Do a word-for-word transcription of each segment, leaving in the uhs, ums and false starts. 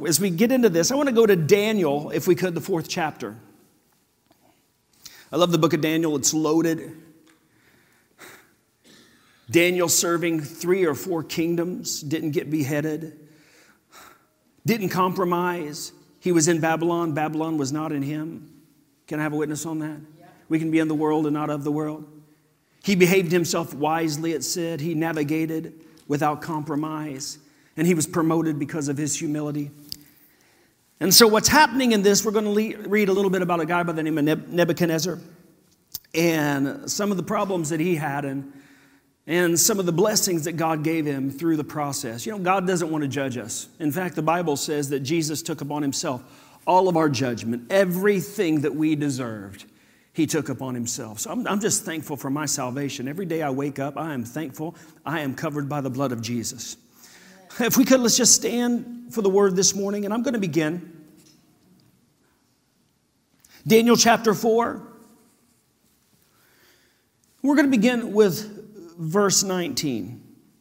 So as we get into this, I want to go to Daniel, if we could, the fourth chapter. I love the book of Daniel. It's loaded. Daniel serving three or four kingdoms, didn't get beheaded, didn't compromise. He was in Babylon. Babylon was not in him. Can I have a witness on that? Yeah. We can be in the world and not of the world. He behaved himself wisely, it said. He navigated without compromise. And he was promoted because of his humility. And so what's happening in this, we're going to read a little bit about a guy by the name of Nebuchadnezzar. And some of the problems that he had and, and some of the blessings that God gave him through the process. You know, God doesn't want to judge us. In fact, the Bible says that Jesus took upon himself all of our judgment, everything that we deserved, he took upon himself. So I'm, I'm just thankful for my salvation. Every day I wake up, I am thankful I am covered by the blood of Jesus. Amen. If we could, let's just stand for the word this morning, and I'm going to begin. Daniel chapter four. We're going to begin with verse nineteen.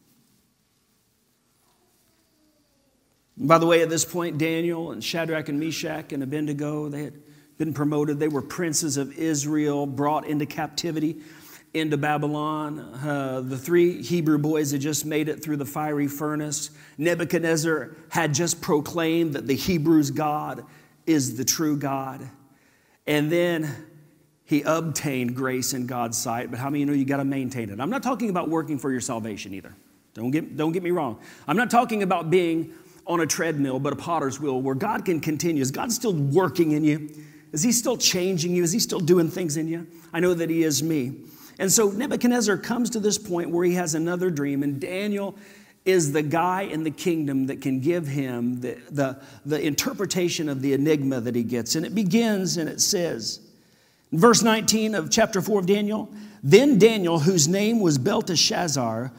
By the way, at this point, Daniel and Shadrach and Meshach and Abednego, they had been promoted. They were princes of Israel, brought into captivity into Babylon. Uh, the three Hebrew boys had just made it through the fiery furnace. Nebuchadnezzar had just proclaimed that the Hebrews' God is the true God. And then he obtained grace in God's sight. But how many of you know you got to maintain it? I'm not talking about working for your salvation either. Don't get, don't get me wrong. I'm not talking about being on a treadmill, but a potter's wheel where God can continue. Is God still working in you? Is he still changing you? Is he still doing things in you? I know that he is me. And so Nebuchadnezzar comes to this point where he has another dream, and Daniel is the guy in the kingdom that can give him the, the, the interpretation of the enigma that he gets. And it begins and it says, in verse nineteen of chapter four of Daniel, then Daniel, whose name was Belteshazzar,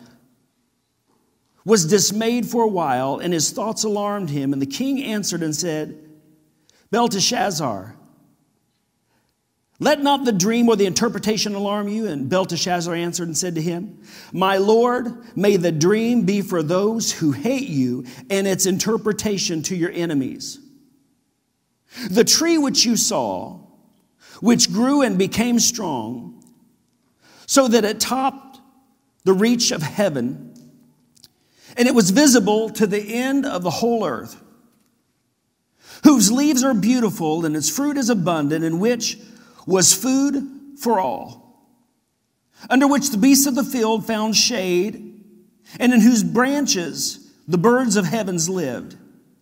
was dismayed for a while, and his thoughts alarmed him. And the king answered and said, Belteshazzar, let not the dream or the interpretation alarm you. And Belteshazzar answered and said to him, my Lord, may the dream be for those who hate you, and its interpretation to your enemies. The tree which you saw, which grew and became strong, so that it topped the reach of heaven, and it was visible to the end of the whole earth, whose leaves are beautiful, and its fruit is abundant, in which was food for all, under which the beasts of the field found shade, and in whose branches the birds of heavens lived.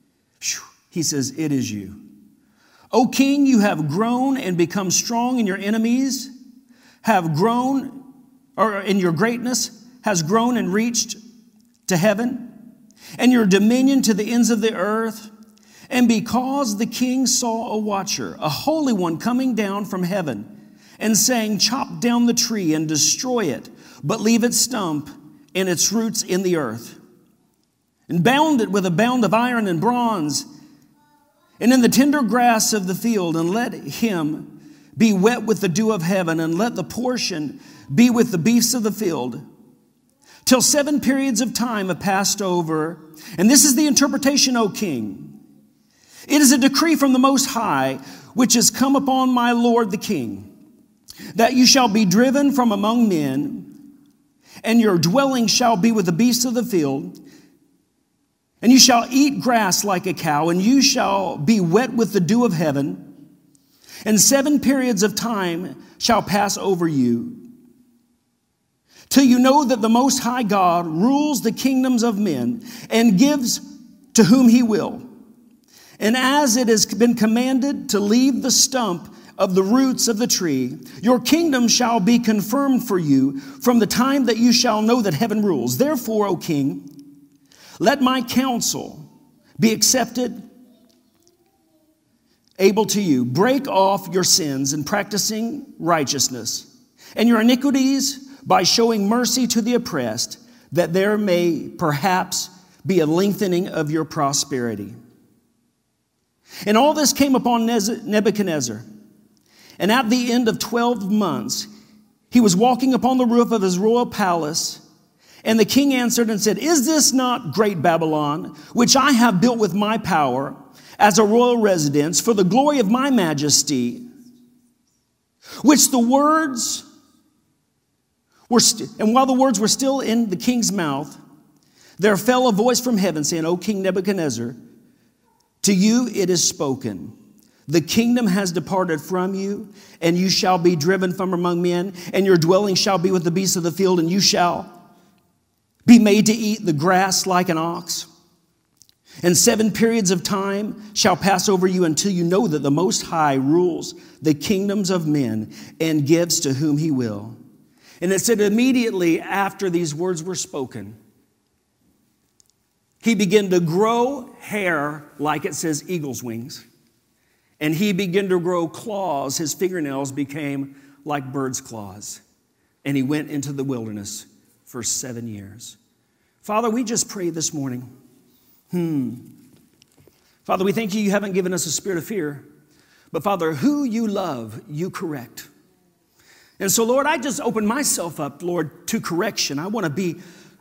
He says, it is you. O king, you have grown and become strong, and your enemies have grown, or in your greatness has grown and reached to heaven, and your dominion to the ends of the earth. And because the king saw a watcher, a holy one, coming down from heaven and saying, chop down the tree and destroy it, but leave its stump and its roots in the earth, and bound it with a band of iron and bronze, and in the tender grass of the field, and let him be wet with the dew of heaven, and let the portion be with the beasts of the field, till seven periods of time have passed over. And this is the interpretation, O king. It is a decree from the Most High, which has come upon my Lord the king, that you shall be driven from among men, and your dwelling shall be with the beasts of the field, and you shall eat grass like a cow, and you shall be wet with the dew of heaven, and seven periods of time shall pass over you, till you know that the Most High God rules the kingdoms of men and gives to whom he will. And as it has been commanded to leave the stump of the roots of the tree, your kingdom shall be confirmed for you from the time that you shall know that heaven rules. Therefore, O king, let my counsel be accepted, able to you. Break off your sins in practicing righteousness, and your iniquities by showing mercy to the oppressed, that there may perhaps be a lengthening of your prosperity. And all this came upon Nebuchadnezzar. And at the end of twelve months, he was walking upon the roof of his royal palace. And the king answered and said, is this not great Babylon, which I have built with my power? as a royal residence for the glory of my majesty, which the words were, st- and while the words were still in the king's mouth, there fell a voice from heaven saying, O King Nebuchadnezzar, to you it is spoken. The kingdom has departed from you, and you shall be driven from among men, and your dwelling shall be with the beasts of the field, and you shall be made to eat the grass like an ox. And seven periods of time shall pass over you until you know that the Most High rules the kingdoms of men and gives to whom he will. And it said immediately after these words were spoken, he began to grow hair, like it says, eagle's wings. And he began to grow claws. His fingernails became like bird's claws. And he went into the wilderness for seven years. Father, we just pray this morning. Hmm. Father, we thank you, you haven't given us a spirit of fear. But Father, who you love, you correct. And so, Lord, I just open myself up, Lord, to correction. I want to be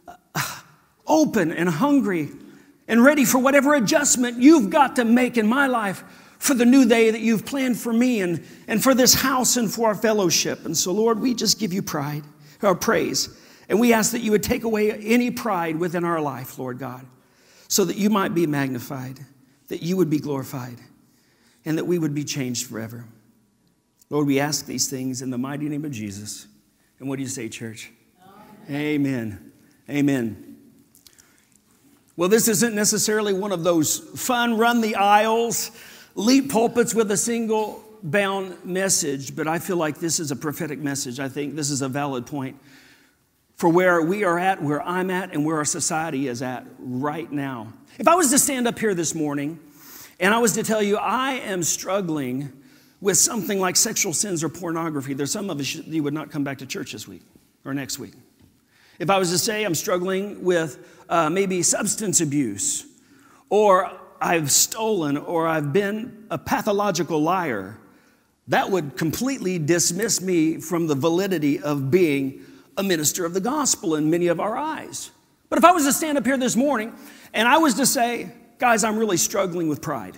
open and hungry and ready for whatever adjustment you've got to make in my life for the new day that you've planned for me and, and for this house and for our fellowship. And so, Lord, we just give you pride, or praise. And we ask that you would take away any pride within our life, Lord God, so that you might be magnified, that you would be glorified, and that we would be changed forever. Lord, we ask these things in the mighty name of Jesus. And what do you say, church? Amen. Amen. Amen. Well, this isn't necessarily one of those fun, run the aisles, leap pulpits with a single bound message, but I feel like this is a prophetic message. I think this is a valid point for where we are at, where I'm at, and where our society is at right now. If I was to stand up here this morning and I was to tell you I am struggling with something like sexual sins or pornography, there's some of us you would not come back to church this week or next week. If I was to say I'm struggling with uh, maybe substance abuse, or I've stolen, or I've been a pathological liar, that would completely dismiss me from the validity of being a minister of the gospel in many of our eyes. But if I was to stand up here this morning and I was to say, guys, I'm really struggling with pride,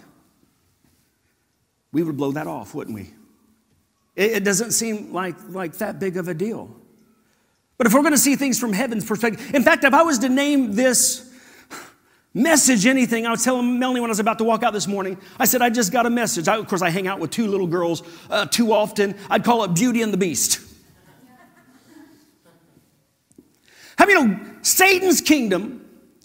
we would blow that off, wouldn't we? It, it doesn't seem like, like that big of a deal. But if we're going to see things from heaven's perspective, in fact, if I was to name this message anything, I was telling Melanie when I was about to walk out this morning, I said, I just got a message. I, of course, I hang out with two little girls uh, too often. I'd call it Beauty and the Beast. How many know Satan's kingdom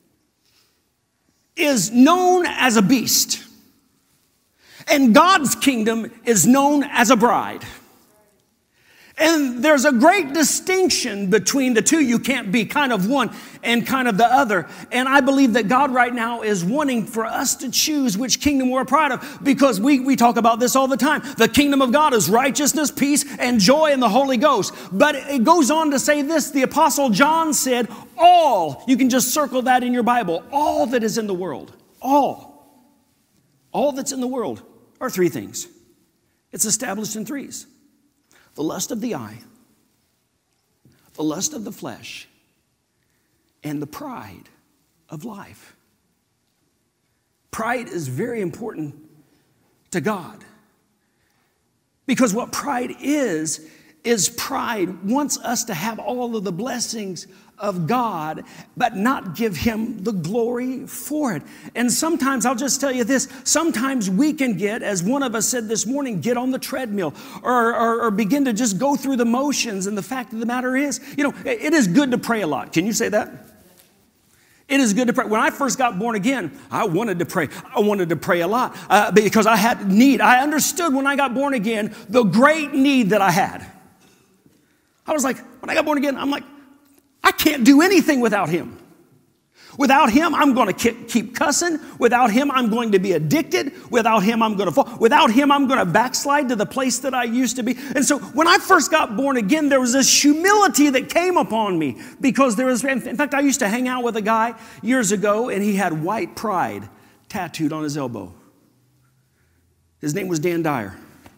is known as a beast, and God's kingdom is known as a bride? And there's a great distinction between the two. You can't be kind of one and kind of the other. And I believe that God right now is wanting for us to choose which kingdom we're a part of, because we, we talk about this all the time. The kingdom of God is righteousness, peace, and joy in the Holy Ghost. But it goes on to say this. The Apostle John said, all, you can just circle that in your Bible, all that is in the world, all, all that's in the world are three things. It's established in threes. The lust of the eye, the lust of the flesh, and the pride of life. Pride is very important to God, because what pride is, is pride wants us to have all of the blessings of God, but not give him the glory for it. And sometimes, I'll just tell you this, sometimes we can get, as one of us said this morning, get on the treadmill or, or, or begin to just go through the motions. And the fact of the matter is, you know, it is good to pray a lot. Can you say that? It is good to pray. When I first got born again, I wanted to pray. I wanted to pray a lot uh, because I had need. I understood when I got born again the great need that I had. I was like, when I got born again, I'm like, I can't do anything without him. Without him, I'm going to keep cussing. Without him, I'm going to be addicted. Without him, I'm going to fall. Without him, I'm going to backslide to the place that I used to be. And so when I first got born again, there was this humility that came upon me, because there was, in fact, I used to hang out with a guy years ago, and he had white pride tattooed on his elbow. His name was Dan Dyer.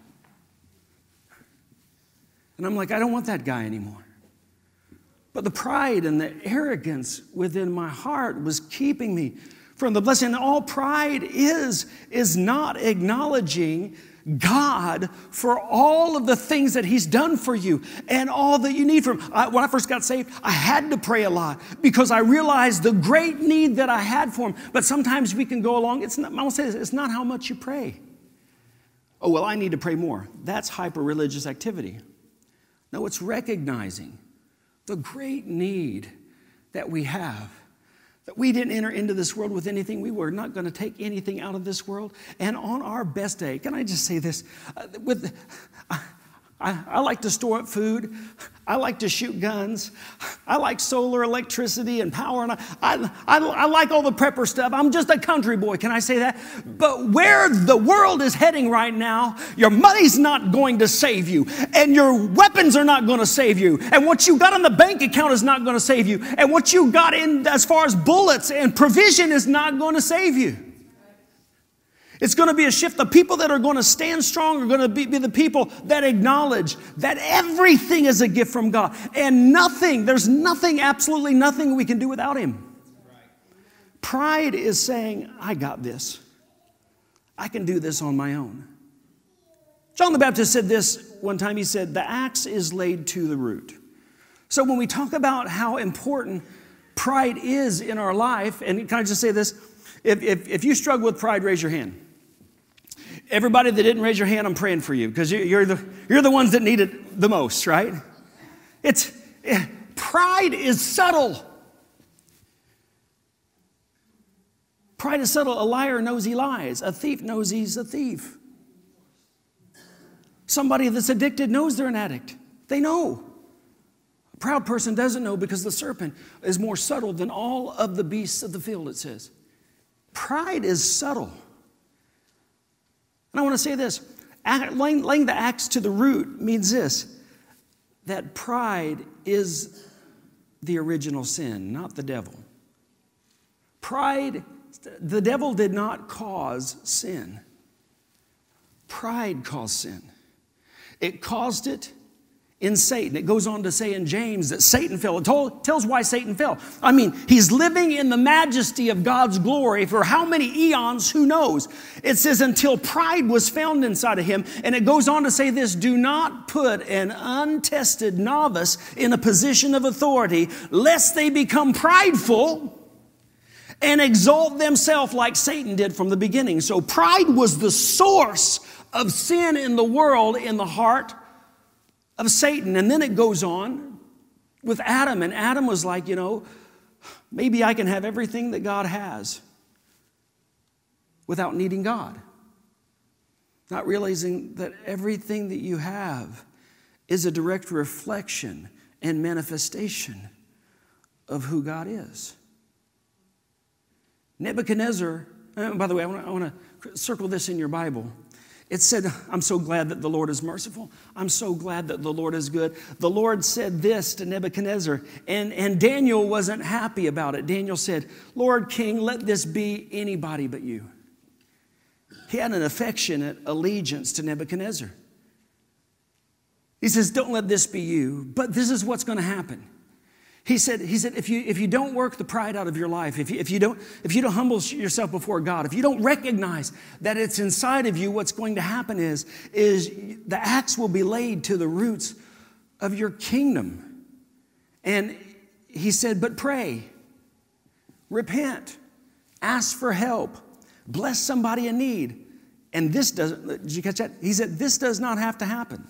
And I'm like, I don't want that guy anymore. But the pride and the arrogance within my heart was keeping me from the blessing. And all pride is, is not acknowledging God for all of the things that He's done for you and all that you need from Him. I, when I first got saved, I had to pray a lot because I realized the great need that I had for Him. But sometimes we can go along. It's not, I will say this, it's not how much you pray. Oh, well, I need to pray more. That's hyper-religious activity. No, it's recognizing the great need that we have. That we didn't enter into this world with anything. We were not going to take anything out of this world. And on our best day, can I just say this? Uh, with, uh, I, I like to store up food. I like to shoot guns. I like solar electricity and power. And I, I, I, I like all the prepper stuff. I'm just a country boy. Can I say that? But where the world is heading right now, your money's not going to save you. And your weapons are not going to save you. And what you got in the bank account is not going to save you. And what you got in as far as bullets and provision is not going to save you. It's going to be a shift. The people that are going to stand strong are going to be, be the people that acknowledge that everything is a gift from God. And nothing, there's nothing, absolutely nothing we can do without Him. Pride is saying, I got this. I can do this on my own. John the Baptist said this one time. He said, the axe is laid to the root. So when we talk about how important pride is in our life, and can I just say this? If, if, if you struggle with pride, raise your hand. Everybody that didn't raise your hand, I'm praying for you because you're the, you're the ones that need it the most, right? It's pride is subtle. Pride is subtle. A liar knows he lies. A thief knows he's a thief. Somebody that's addicted knows they're an addict. They know. A proud person doesn't know because the serpent is more subtle than all of the beasts of the field, it says. Pride is subtle. And I want to say this, laying, laying the axe to the root means this, that pride is the original sin, not the devil. Pride, the devil did not cause sin. Pride caused sin. It caused it in Satan. It goes on to say in James that Satan fell. It told, tells why Satan fell. I mean, he's living in the majesty of God's glory for how many eons? Who knows? It says until pride was found inside of him. And it goes on to say this, do not put an untested novice in a position of authority, lest they become prideful and exalt themselves like Satan did from the beginning. So pride was the source of sin in the world, in the heart of Satan. And then it goes on with Adam. And Adam was like, you know, maybe I can have everything that God has without needing God. Not realizing that everything that you have is a direct reflection and manifestation of who God is. Nebuchadnezzar, and by the way, I want to, I want to circle this in your Bible. It said, I'm so glad that the Lord is merciful. I'm so glad that the Lord is good. The Lord said this to Nebuchadnezzar, and, and Daniel wasn't happy about it. Daniel said, Lord King, let this be anybody but you. He had an affectionate allegiance to Nebuchadnezzar. He says, don't let this be you, but this is what's going to happen. He said, he said, if you, if you don't work the pride out of your life, if you, if, you don't, if you don't humble yourself before God, if you don't recognize that it's inside of you, what's going to happen is, is the axe will be laid to the roots of your kingdom. And he said, but pray, repent, ask for help, bless somebody in need. And this doesn't, did you catch that? He said, this does not have to happen.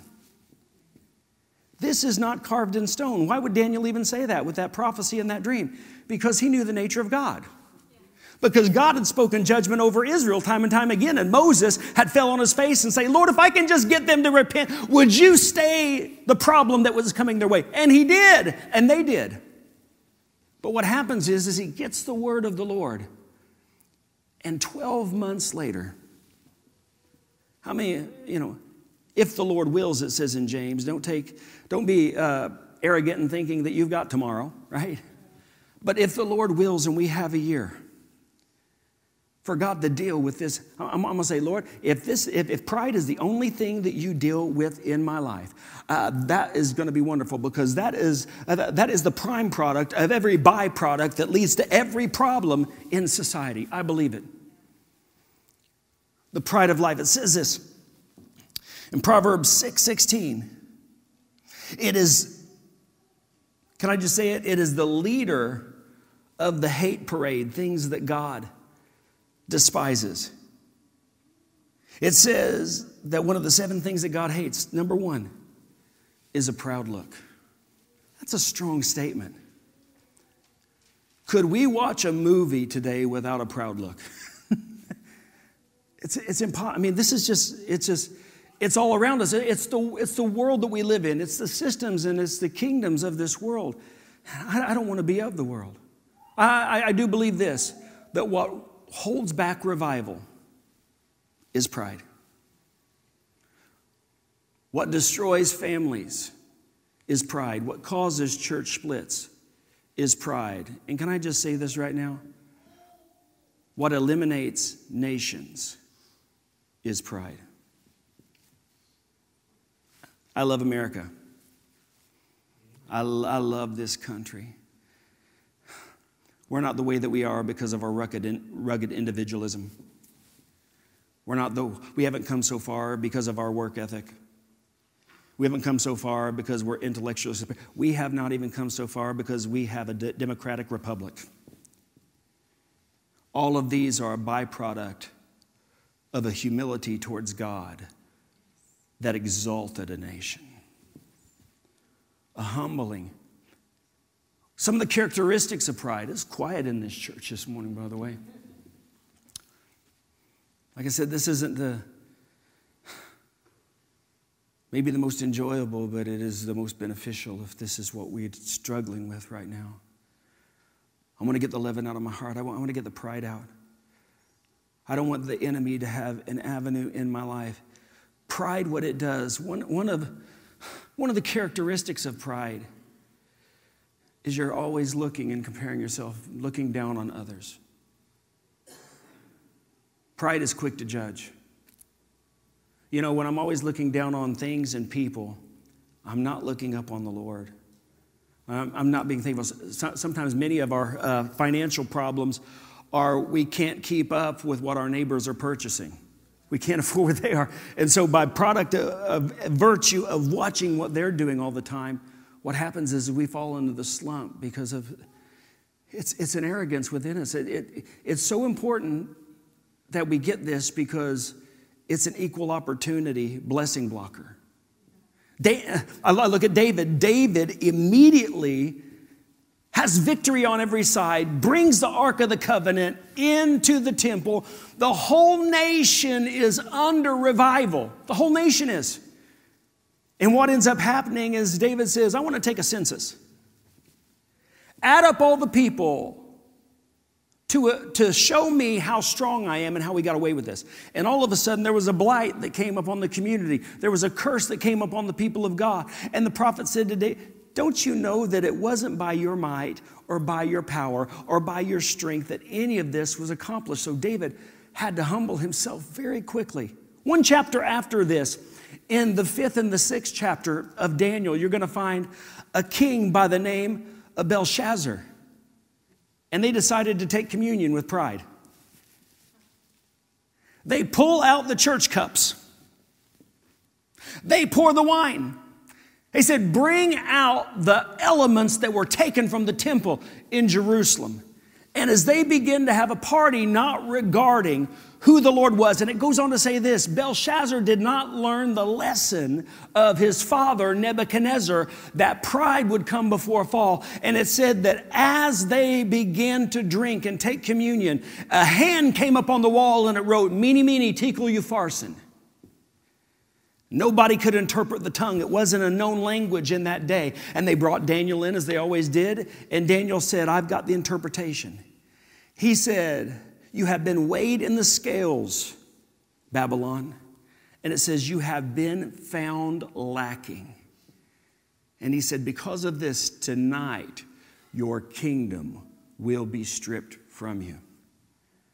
This is not carved in stone. Why would Daniel even say that with that prophecy and that dream? Because he knew the nature of God. Because God had spoken judgment over Israel time and time again. And Moses had fell on his face and say, Lord, if I can just get them to repent, would you stay the problem that was coming their way? And he did. And they did. But what happens is, is he gets the word of the Lord. And twelve months later, how many, you know, if the Lord wills, it says in James, don't take, don't be uh, arrogant in thinking that you've got tomorrow, right? But if the Lord wills and we have a year, for God to deal with this. I'm, I'm going to say, Lord, if this, if, if pride is the only thing that you deal with in my life, uh, that is going to be wonderful, because that is, uh, that is the prime product of every byproduct that leads to every problem in society. I believe it. The pride of life. It says this in Proverbs six sixteen. It is, can I just say it? It is the leader of the hate parade, things that God despises. It says that one of the seven things that God hates, number one, is a proud look. That's a strong statement. Could we watch a movie today without a proud look? it's it's impossible. I mean, this is just, it's just, it's all around us. It's the, it's the world that we live in. It's the systems and it's the kingdoms of this world. I, I don't want to be of the world. I, I, I do believe this, that what holds back revival is pride. What destroys families is pride. What causes church splits is pride. And can I just say this right now? What eliminates nations is pride. I love America. I, I love this country. We're not the way that we are because of our rugged, rugged individualism. We're not the, we haven't come so far because of our work ethic. We haven't come so far because we're intellectually superior. We have not even come so far because we have a de- democratic republic. All of these are a byproduct of a humility towards God that exalted a nation. A humbling. Some of the characteristics of pride. It's quiet in this church this morning, by the way. Like I said, this isn't the maybe the most enjoyable, but it is the most beneficial if this is what we're struggling with right now. I want to get the leaven out of my heart. I want, I want to get the pride out. I don't want the enemy to have an avenue in my life. Pride, what it does, one, one, of, one of the characteristics of pride is you're always looking and comparing yourself, looking down on others. Pride is quick to judge. You know, when I'm always looking down on things and people, I'm not looking up on the Lord. I'm, I'm not being thankful. Sometimes many of our uh, financial problems are we can't keep up with what our neighbors are purchasing. We can't afford what they are. And so by product of, of virtue of watching what they're doing all the time, what happens is we fall into the slump because of, it's, it's an arrogance within us. It, it, it's so important that we get this because it's an equal opportunity blessing blocker. I look at David. David immediately has victory on every side, brings the Ark of the Covenant into the temple. The whole nation is under revival. The whole nation is. And what ends up happening is David says, I want to take a census. Add up all the people to, uh, to show me how strong I am and how we got away with this. And all of a sudden there was a blight that came upon the community. There was a curse that came upon the people of God. And the prophet said to David, don't you know that it wasn't by your might or by your power or by your strength that any of this was accomplished? So David had to humble himself very quickly. One chapter after this, in the fifth and the sixth chapter of Daniel, you're going to find a king by the name of Belshazzar. And they decided to take communion with pride. They pull out the church cups. They pour the wine. They said, bring out the elements that were taken from the temple in Jerusalem. And as they begin to have a party, not regarding who the Lord was. And it goes on to say this, Belshazzar did not learn the lesson of his father, Nebuchadnezzar, that pride would come before a fall. And it said that as they began to drink and take communion, a hand came up on the wall and it wrote, Mene, mene, tekel, upharsin. Nobody could interpret the tongue. It wasn't a known language in that day. And they brought Daniel in as they always did. And Daniel said, I've got the interpretation. He said, you have been weighed in the scales, Babylon. And it says, you have been found lacking. And he said, because of this, tonight, your kingdom will be stripped from you.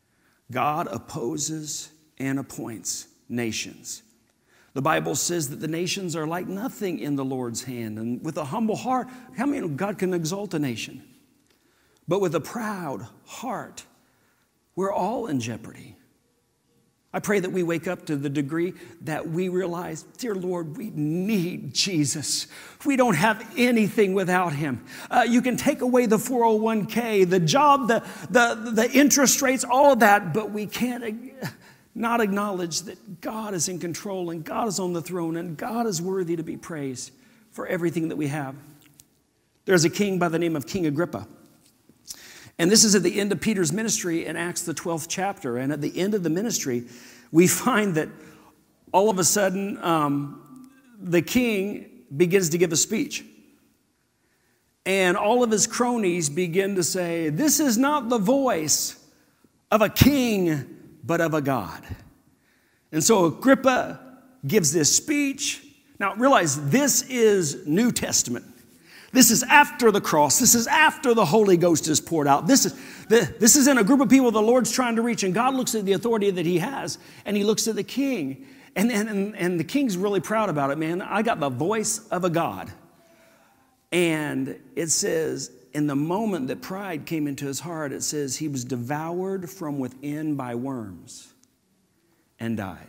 God opposes and appoints nations. The Bible says that the nations are like nothing in the Lord's hand. And with a humble heart, how many know God can exalt a nation? But with a proud heart, we're all in jeopardy. I pray that we wake up to the degree that we realize, dear Lord, we need Jesus. We don't have anything without him. Uh, you can take away the four oh one k, the job, the, the, the interest rates, all of that, but we can't not acknowledge that God is in control and God is on the throne and God is worthy to be praised for everything that we have. There's a king by the name of King Agrippa. And this is at the end of Peter's ministry in Acts, the twelfth chapter. And at the end of the ministry, we find that all of a sudden um, the king begins to give a speech. And all of his cronies begin to say, this is not the voice of a king, but of a God. And so Agrippa gives this speech. Now realize this is New Testament. This is after the cross. This is after the Holy Ghost is poured out. This is, this is in a group of people the Lord's trying to reach. And God looks at the authority that he has. And he looks at the king. And, and, and the king's really proud about it, man. I got the voice of a God. And it says, in the moment that pride came into his heart, it says he was devoured from within by worms and died.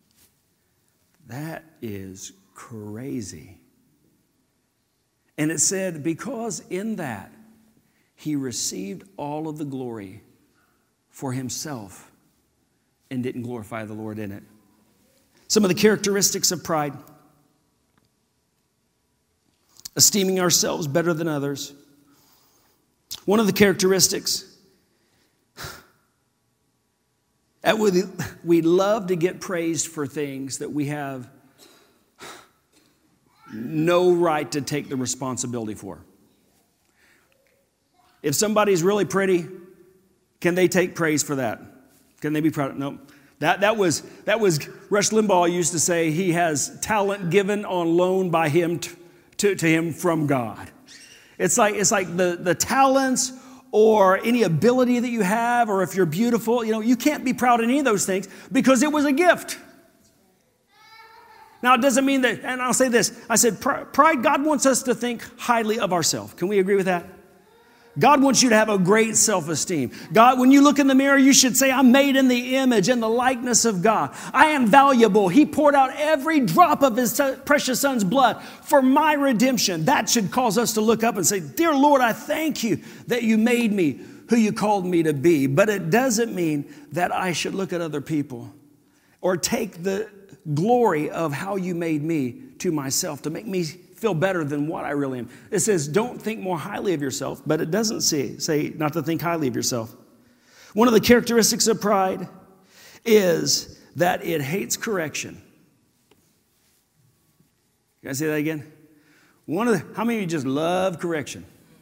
That is crazy. And it said, because in that he received all of the glory for himself and didn't glorify the Lord in it. Some of the characteristics of pride: esteeming ourselves better than others. One of the characteristics, that we love to get praised for things that we have no right to take the responsibility for. If somebody's really pretty, can they take praise for that? Can they be proud? No. That, that was, that was, Rush Limbaugh used to say he has talent given on loan by him to, to, to him from God. It's like, it's like the, the talents or any ability that you have, or if you're beautiful, you know, you can't be proud of any of those things because it was a gift. Now, it doesn't mean that, and I'll say this, I said pride, God wants us to think highly of ourselves. Can we agree with that? God wants you to have a great self-esteem. God, when you look in the mirror, you should say, I'm made in the image and the likeness of God. I am valuable. He poured out every drop of his precious son's blood for my redemption. That should cause us to look up and say, dear Lord, I thank you that you made me who you called me to be. But it doesn't mean that I should look at other people or take the glory of how you made me to myself to make me feel better than what I really am. It says, don't think more highly of yourself, but it doesn't say, say not to think highly of yourself. One of the characteristics of pride is that it hates correction. Can I say that again? One of the, how many of you just love correction?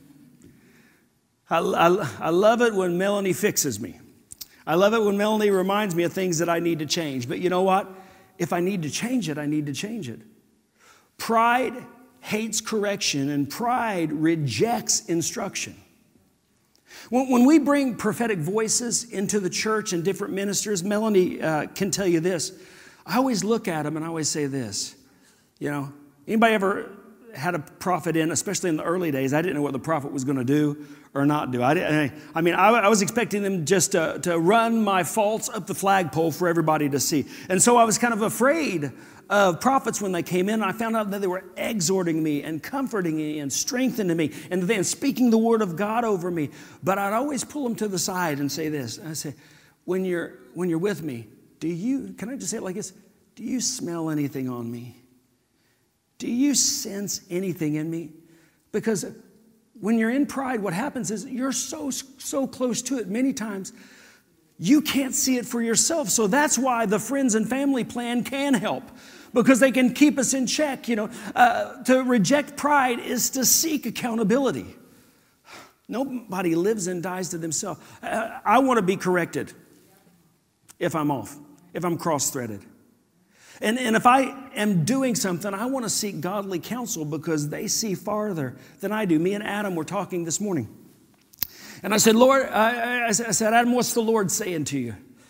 I, I, I love it when Melanie fixes me. I love it when Melanie reminds me of things that I need to change. But you know what? If I need to change it, I need to change it. Pride hates correction, and pride rejects instruction. When, when we bring prophetic voices into the church and different ministers, Melanie uh, can tell you this. I always look at them and I always say this. You know, anybody ever had a prophet in, especially in the early days? I didn't know what the prophet was going to do or not do. I, didn't, I mean, I, I was expecting them just to, to run my faults up the flagpole for everybody to see. And so I was kind of afraid of prophets when they came in. I found out that they were exhorting me and comforting me and strengthening me and then speaking the word of God over me. But I'd always pull them to the side and say this. I say, when you're, when you're with me, do you, can I just say it like this? Do you smell anything on me? Do you sense anything in me? Because when you're in pride, what happens is you're so, so close to it many times, you can't see it for yourself. So that's why the friends and family plan can help, because they can keep us in check. You know, uh, to reject pride is to seek accountability. Nobody lives and dies to themselves. Uh, I want to be corrected if I'm off, if I'm cross-threaded. And, and if I am doing something, I want to seek godly counsel because they see farther than I do. Me and Adam were talking this morning. And I said, Lord, I, I said, Adam, what's the Lord saying to you?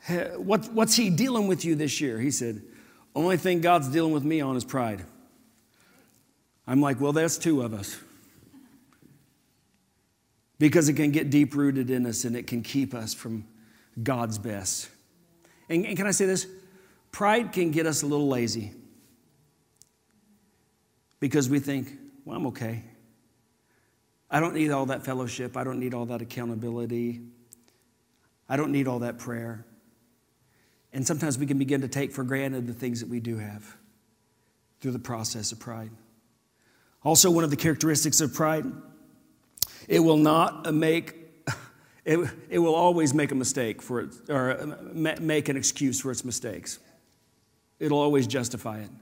What, what's he dealing with you this year? He said, only thing God's dealing with me on is pride. I'm like, well, that's two of us. Because it can get deep-rooted in us and it can keep us from God's best. And, and can I say this? Pride can get us a little lazy. Because we think, well, I'm okay. I don't need all that fellowship. I don't need all that accountability. I don't need all that prayer. And sometimes we can begin to take for granted the things that we do have through the process of pride. Also, one of the characteristics of pride, it will not make, it, it will always make a mistake for it, or make an excuse for its mistakes. It'll always justify it.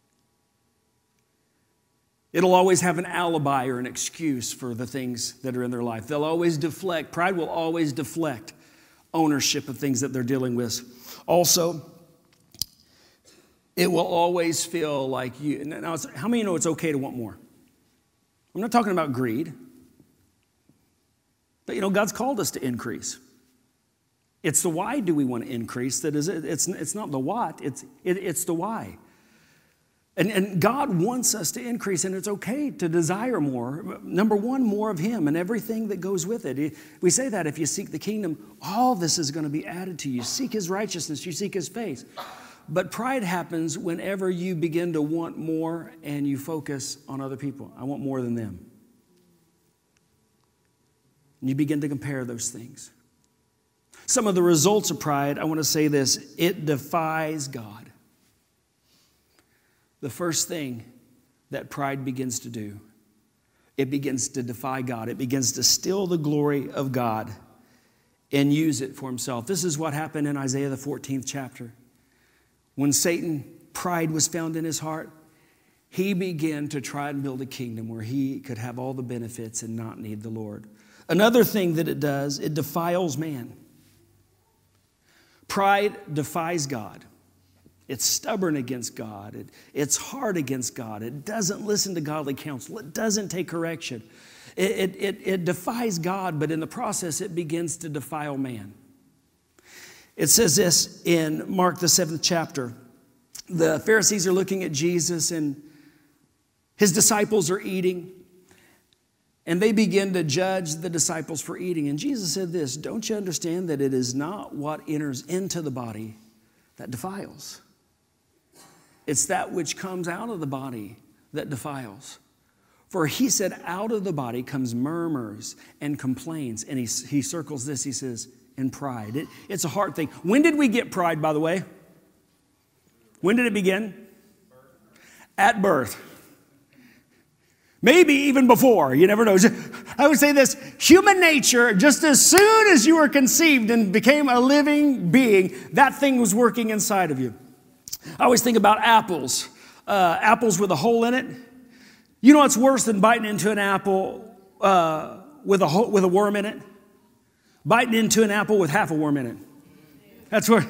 It'll always have an alibi or an excuse for the things that are in their life. They'll always deflect. Pride will always deflect ownership of things that they're dealing with. Also, it will always feel like you. Now, how many know it's okay to want more? I'm not talking about greed. But, you know, God's called us to increase. It's the why do we want to increase that is, it's, it's not the what, it's, it, it's the why. And, and God wants us to increase, and it's okay to desire more. Number one, more of Him and everything that goes with it. We say that if you seek the kingdom, all this is going to be added to you. Seek His righteousness, you seek His face. But pride happens whenever you begin to want more and you focus on other people. I want more than them. And you begin to compare those things. Some of the results of pride, I want to say this, it defies God. The first thing that pride begins to do, it begins to defy God. It begins to steal the glory of God and use it for himself. This is what happened in Isaiah, the fourteenth chapter. When Satan, pride was found in his heart, he began to try and build a kingdom where he could have all the benefits and not need the Lord. Another thing that it does, it defiles man. Pride defies God. It's stubborn against God. It, it's hard against God. It doesn't listen to godly counsel. It doesn't take correction. It, it, it, it defies God, but in the process, it begins to defile man. It says this in Mark, the seventh chapter. The Pharisees are looking at Jesus, and his disciples are eating. And they begin to judge the disciples for eating. And Jesus said this, don't you understand that it is not what enters into the body that defiles? It's that which comes out of the body that defiles. For he said, out of the body comes murmurs and complaints. And he, he circles this, he says, and pride. It, it's a hard thing. When did we get pride, by the way? When did it begin? At birth. Maybe even before, you never know. I would say this, human nature, just as soon as you were conceived and became a living being, that thing was working inside of you. I always think about apples, uh, apples with a hole in it. You know what's worse than biting into an apple uh, with a hole, with a worm in it? Biting into an apple with half a worm in it. That's where,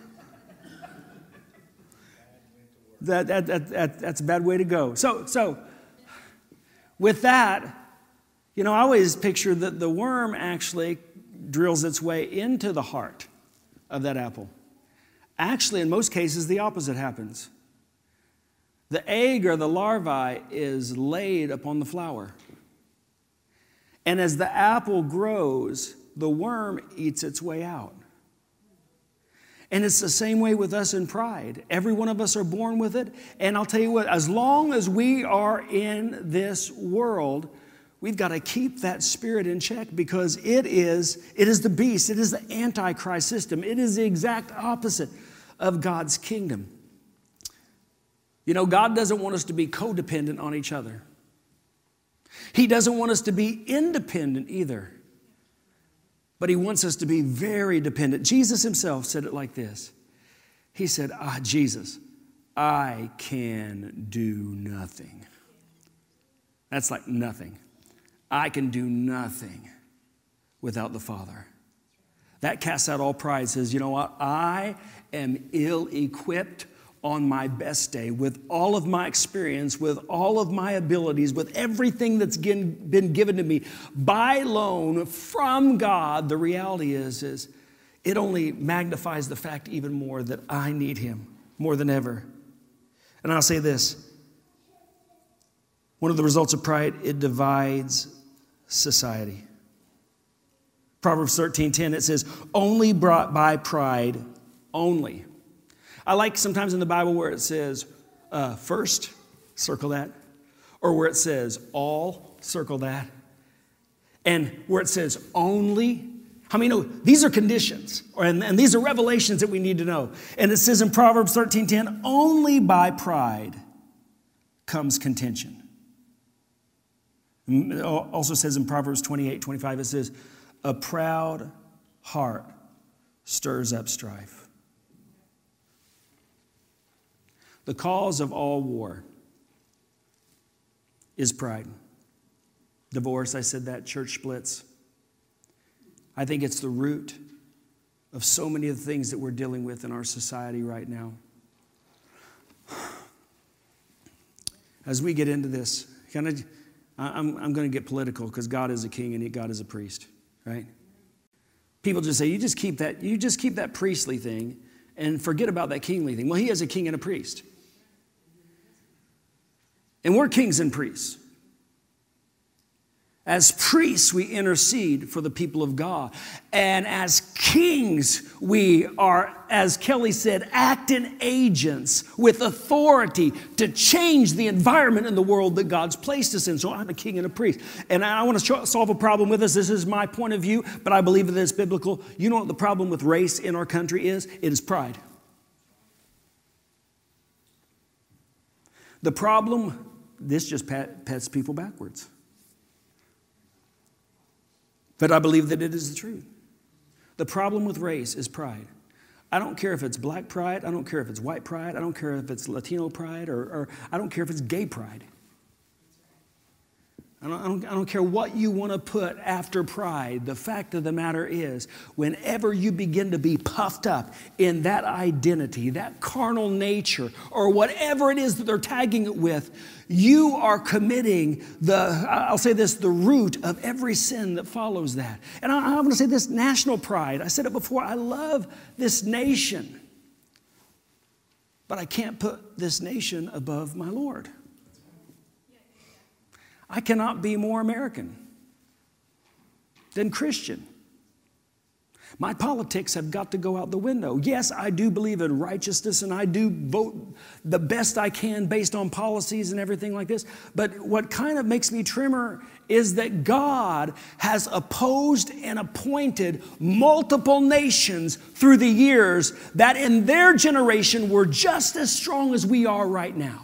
that, that, that, that, that's a bad way to go. So, so, with that, you know, I always picture that the worm actually drills its way into the heart of that apple. Actually, in most cases, the opposite happens. The egg or the larvae is laid upon the flower. And as the apple grows, the worm eats its way out. And it's the same way with us in pride. Every one of us are born with it. And I'll tell you what, as long as we are in this world, we've got to keep that spirit in check because it is, it is the beast. It is the Antichrist system. It is the exact opposite of God's kingdom. You know, God doesn't want us to be codependent on each other. He doesn't want us to be independent either. But he wants us to be very dependent. Jesus himself said it like this. He said, ah, Jesus, I can do nothing. That's like nothing. I can do nothing without the Father. That casts out all pride, says, you know what? I am ill-equipped on my best day with all of my experience, with all of my abilities, with everything that's been given to me by loan from God. The reality is, is it only magnifies the fact even more that I need him more than ever. And I'll say this. One of the results of pride, it divides society. Proverbs thirteen ten, it says, only brought by pride, only. I like sometimes in the Bible where it says, uh, first, circle that. Or where it says, all, circle that. And where it says, only. How many know these are conditions, and, and these are revelations that we need to know. And it says in Proverbs thirteen ten, only by pride comes contention. It also says in Proverbs twenty-eight twenty-five, it says, a proud heart stirs up strife. The cause of all war is pride. Divorce, I said that, church splits. I think it's the root of so many of the things that we're dealing with in our society right now. As we get into this, kind of, I'm, I'm going to get political because God is a king and God is a priest, right? People just say, you just keep that, you just keep that priestly thing and forget about that kingly thing. Well, he is a king and a priest. And we're kings and priests. As priests, we intercede for the people of God. And as kings, we are, as Kelly said, acting agents with authority to change the environment in the world that God's placed us in. So I'm a king and a priest. And I want to solve a problem with this. This is my point of view, but I believe that it's biblical. You know what the problem with race in our country is? It is pride. The problem, this just pets people backwards. But I believe that it is the truth. The problem with race is pride. I don't care if it's black pride. I don't care if it's white pride. I don't care if it's Latino pride, or, or I don't care if it's gay pride. I don't, I, don't, I don't care what you want to put after pride. The fact of the matter is, whenever you begin to be puffed up in that identity, that carnal nature, or whatever it is that they're tagging it with, you are committing the, I'll say this, the root of every sin that follows that. And I, I'm going to say this, national pride. I said it before, I love this nation, but I can't put this nation above my Lord. I cannot be more American than Christian. My politics have got to go out the window. Yes, I do believe in righteousness, and I do vote the best I can based on policies and everything like this. But what kind of makes me trimmer is that God has opposed and appointed multiple nations through the years that in their generation were just as strong as we are right now.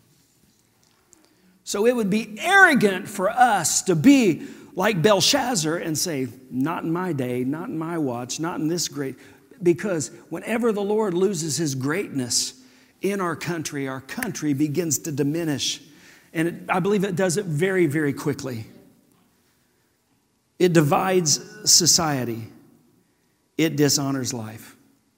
So it would be arrogant for us to be like Belshazzar and say, not in my day, not in my watch, not in this great. Because whenever the Lord loses his greatness in our country, our country begins to diminish. And it, I believe it does it very, very quickly. It divides society. It dishonors life.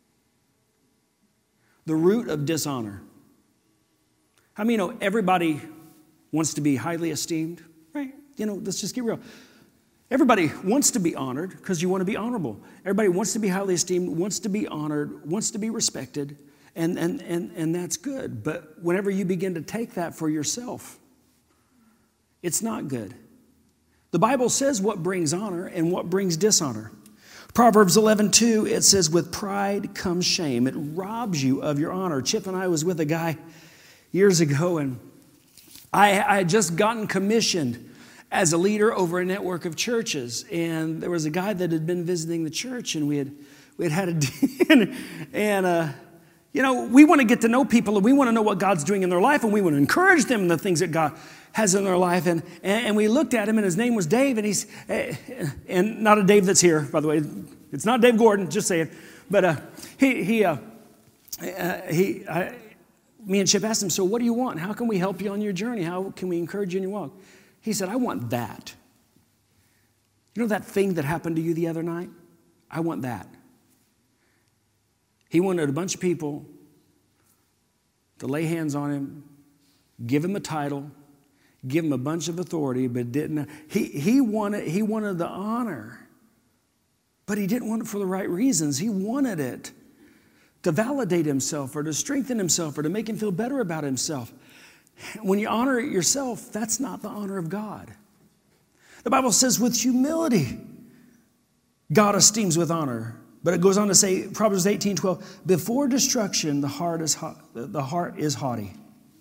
The root of dishonor. How many know everybody wants to be highly esteemed, right? You know, let's just get real. Everybody wants to be honored because you want to be honorable. Everybody wants to be highly esteemed, wants to be honored, wants to be respected, and, and, and, and that's good. But whenever you begin to take that for yourself, it's not good. The Bible says what brings honor and what brings dishonor. Proverbs eleven two, it says, with pride comes shame. It robs you of your honor. Chip and I was with a guy years ago, and I, I had just gotten commissioned as a leader over a network of churches. And there was a guy that had been visiting the church, and we had we had had a and, and uh, you know, we want to get to know people, and we want to know what God's doing in their life, and we want to encourage them in the things that God has in their life. And, and, and we looked at him, and his name was Dave, and he's, and not a Dave that's here, by the way. It's not Dave Gordon, just saying. But uh, he, he, uh, uh, he I, me and Chip asked him, so what do you want? How can we help you on your journey? How can we encourage you in your walk? He said, I want that. You know that thing that happened to you the other night? I want that. He wanted a bunch of people to lay hands on him, give him a title, give him a bunch of authority, but didn't. He, he, wanted, he wanted the honor But he didn't want it for the right reasons. He wanted it to validate himself or to strengthen himself or to make him feel better about himself. When you honor yourself, that's not the honor of God. The Bible says with humility, God esteems with honor. But it goes on to say, Proverbs eighteen twelve, before destruction, the heart is ha- the heart is haughty.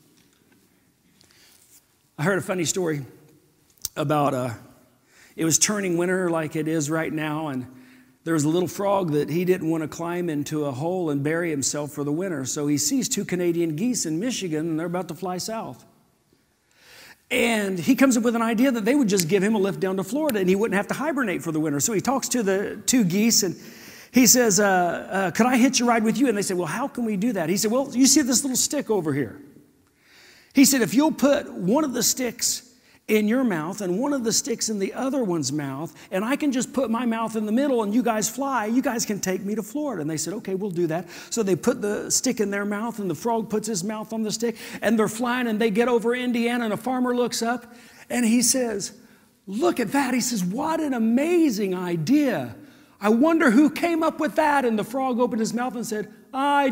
I heard a funny story about, uh, it was turning winter like it is right now, and there was a little frog that he didn't want to climb into a hole and bury himself for the winter. So he sees two Canadian geese in Michigan, and they're about to fly south. And he comes up with an idea that they would just give him a lift down to Florida, and he wouldn't have to hibernate for the winter. So he talks to the two geese, and he says, uh, uh, could I hitch a ride with you? And they say, well, how can we do that? He said, well, you see this little stick over here? He said, if you'll put one of the sticks in your mouth and one of the sticks in the other one's mouth, and I can just put my mouth in the middle and you guys fly, you guys can take me to Florida. And they said, okay, we'll do that. So they put the stick in their mouth, and the frog puts his mouth on the stick, and they're flying, and they get over Indiana, and a farmer looks up and he says, look at that. He says, what an amazing idea. I wonder who came up with that. And the frog opened his mouth and said, I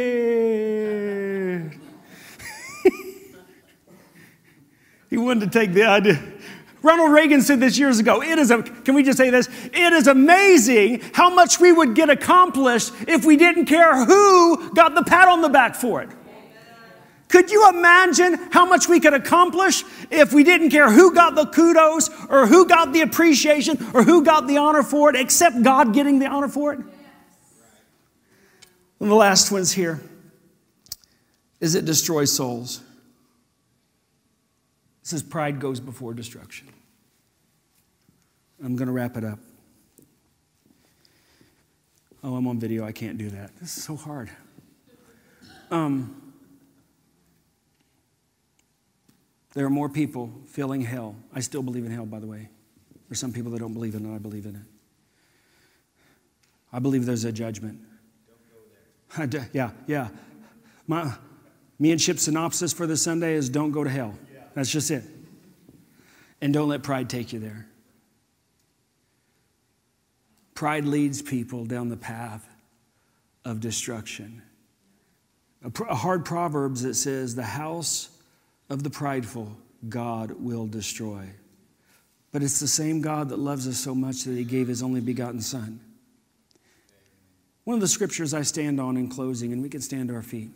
did. He wanted to take the idea. Ronald Reagan said this years ago. It is a, can we just say this? It is amazing how much we would get accomplished if we didn't care who got the pat on the back for it. Could you imagine how much we could accomplish if we didn't care who got the kudos or who got the appreciation or who got the honor for it, except God getting the honor for it? And the last one's here is it destroys souls. It says pride goes before destruction. I'm going to wrap it up. Oh, I'm on video. I can't do that. This is so hard. Um, there are more people feeling hell. I still believe in hell, by the way. There's some people that don't believe in it, and I believe in it. I believe there's a judgment. Don't go there. yeah, yeah. My, me and Chip's synopsis for this Sunday is don't go to hell. That's just it. And don't let pride take you there. Pride leads people down the path of destruction. A, pro- a hard Proverbs that says, the house of the prideful God will destroy. But it's the same God that loves us so much that he gave his only begotten Son. One of the scriptures I stand on in closing, and we can stand to our feet.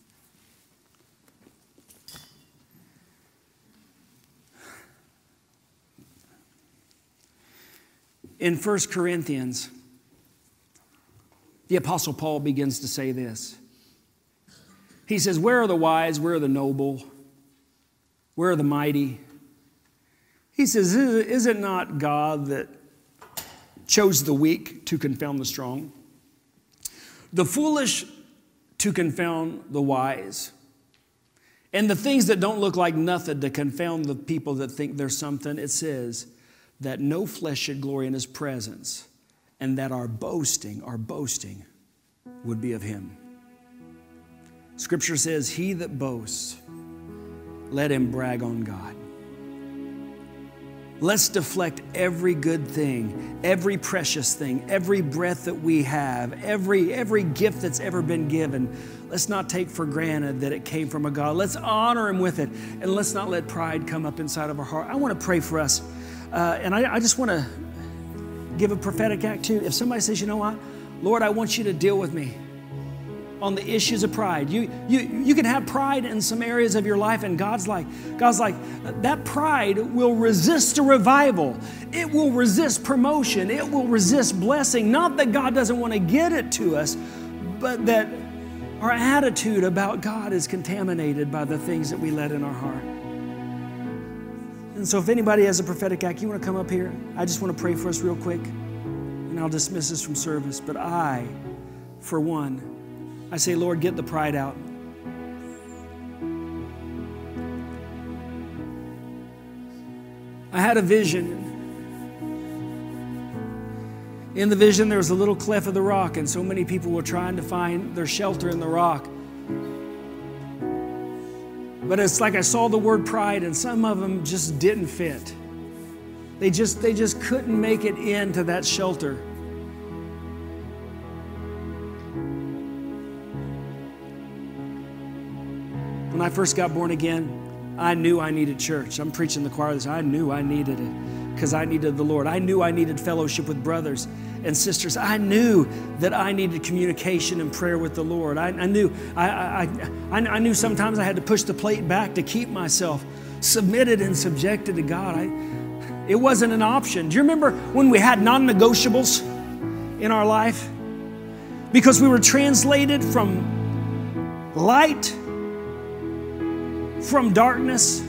In First Corinthians, the Apostle Paul begins to say this. He says, where are the wise? Where are the noble? Where are the mighty? He says, is it not God that chose the weak to confound the strong? The foolish to confound the wise. And the things that don't look like nothing to confound the people that think they're something. It says, that no flesh should glory in his presence, and that our boasting, our boasting would be of him. Scripture says, he that boasts, let him brag on God. Let's deflect every good thing, every precious thing, every breath that we have, every, every gift that's ever been given. Let's not take for granted that it came from a God. Let's honor him with it, and let's not let pride come up inside of our heart. I want to pray for us. Uh, and I, I just want to give a prophetic act too. If somebody says, you know what, Lord, I want you to deal with me on the issues of pride. You, you, you can have pride in some areas of your life, and God's like, God's like, that pride will resist a revival. It will resist promotion. It will resist blessing. Not that God doesn't want to get it to us, but that our attitude about God is contaminated by the things that we let in our heart. And so if anybody has a prophetic act, you want to come up here? I just want to pray for us real quick, and I'll dismiss us from service. But I, for one, I say, Lord, get the pride out. I had a vision. In the vision, there was a little cleft of the rock, and so many people were trying to find their shelter in the rock. But it's like I saw the word pride, and some of them just didn't fit. They just, they just couldn't make it into that shelter. When I first got born again, I knew I needed church. I'm preaching the choir this. I knew I needed it because I needed the Lord. I knew I needed fellowship with brothers and sisters. I knew that I needed communication and prayer with the Lord. I, I knew I, I, I, I knew sometimes I had to push the plate back to keep myself submitted and subjected to God. I, it wasn't an option. Do you remember when we had non-negotiables in our life? Because we were translated from light, from darkness.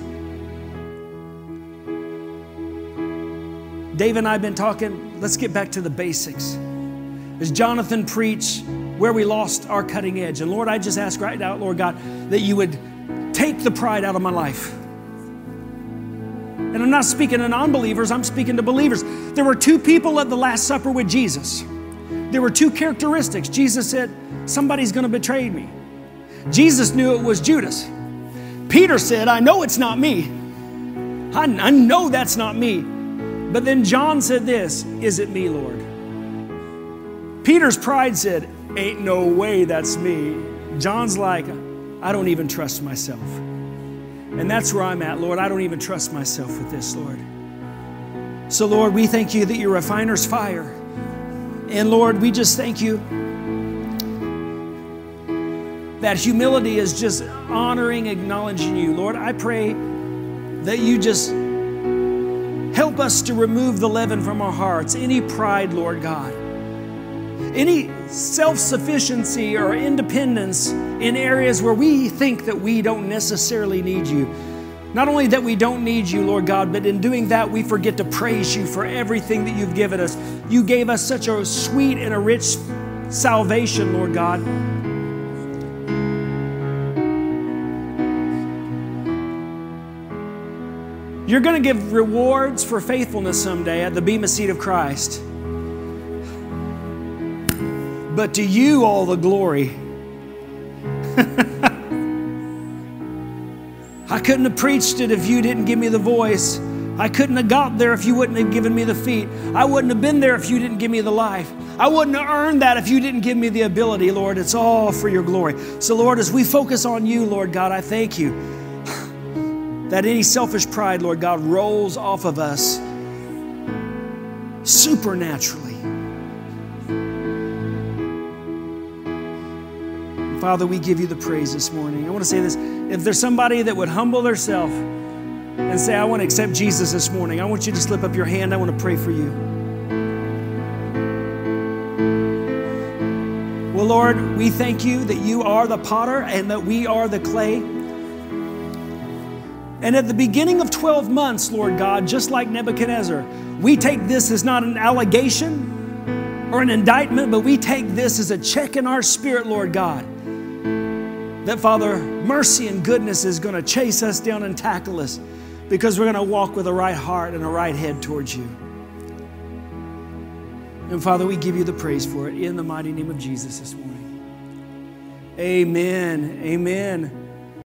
Dave and I have been talking, let's get back to the basics. As Jonathan preached, where we lost our cutting edge. And Lord, I just ask right now, Lord God, that you would take the pride out of my life. And I'm not speaking to non-believers, I'm speaking to believers. There were two people at the Last Supper with Jesus. There were two characteristics. Jesus said, somebody's going to betray me. Jesus knew it was Judas. Peter said, I know it's not me. I, I know that's not me. But then John said this, is it me, Lord? Peter's pride said, ain't no way that's me. John's like, I don't even trust myself. And that's where I'm at, Lord. I don't even trust myself with this, Lord. So, Lord, we thank you that you're a refiner's fire. And, Lord, we just thank you that humility is just honoring, acknowledging you. Lord, I pray that you just help us to remove the leaven from our hearts, any pride, Lord God, any self-sufficiency or independence in areas where we think that we don't necessarily need you. Not only that we don't need you, Lord God, but in doing that, we forget to praise you for everything that you've given us. You gave us such a sweet and a rich salvation, Lord God. You're going to give rewards for faithfulness someday at the Bema Seat of Christ. But to you all the glory. I couldn't have preached it if you didn't give me the voice. I couldn't have got there if you wouldn't have given me the feet. I wouldn't have been there if you didn't give me the life. I wouldn't have earned that if you didn't give me the ability, Lord. It's all for your glory. So, Lord, as we focus on you, Lord God, I thank you that any selfish pride, Lord God, rolls off of us supernaturally. Father, we give you the praise this morning. I want to say this. If there's somebody that would humble themselves and say, I want to accept Jesus this morning, I want you to slip up your hand. I want to pray for you. Well, Lord, we thank you that you are the potter and that we are the clay. And at the beginning of twelve months, Lord God, just like Nebuchadnezzar, we take this as not an allegation or an indictment, but we take this as a check in our spirit, Lord God. That, Father, mercy and goodness is going to chase us down and tackle us because we're going to walk with a right heart and a right head towards you. And, Father, we give you the praise for it in the mighty name of Jesus this morning. Amen. Amen.